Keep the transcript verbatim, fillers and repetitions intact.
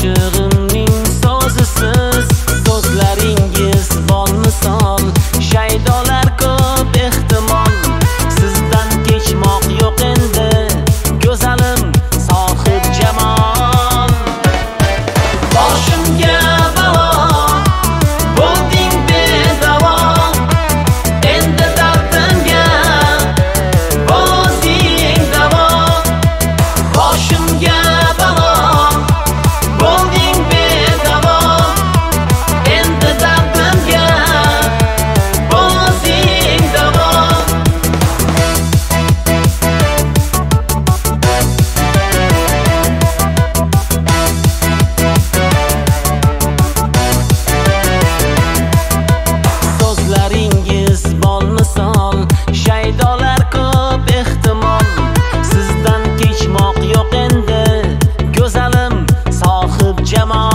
Oshig'imning so'zisiz, so'zlaringiz bolmisol. Shaydolar ko'p ehtimol, sizdan kechmoq yo'q endi. Go'zalim sohib jamol, boshimga balo bo'lding bedavo. Endi dardimga o'zing davo. Boshimga balo bo'lding bedavo. Endi dardimga o'zing davo. So'zlaringiz bolmisol, shaydolar ko'p ehtimol, sizdan kechmoq yo'q endi. Go'zalim sohib jamol.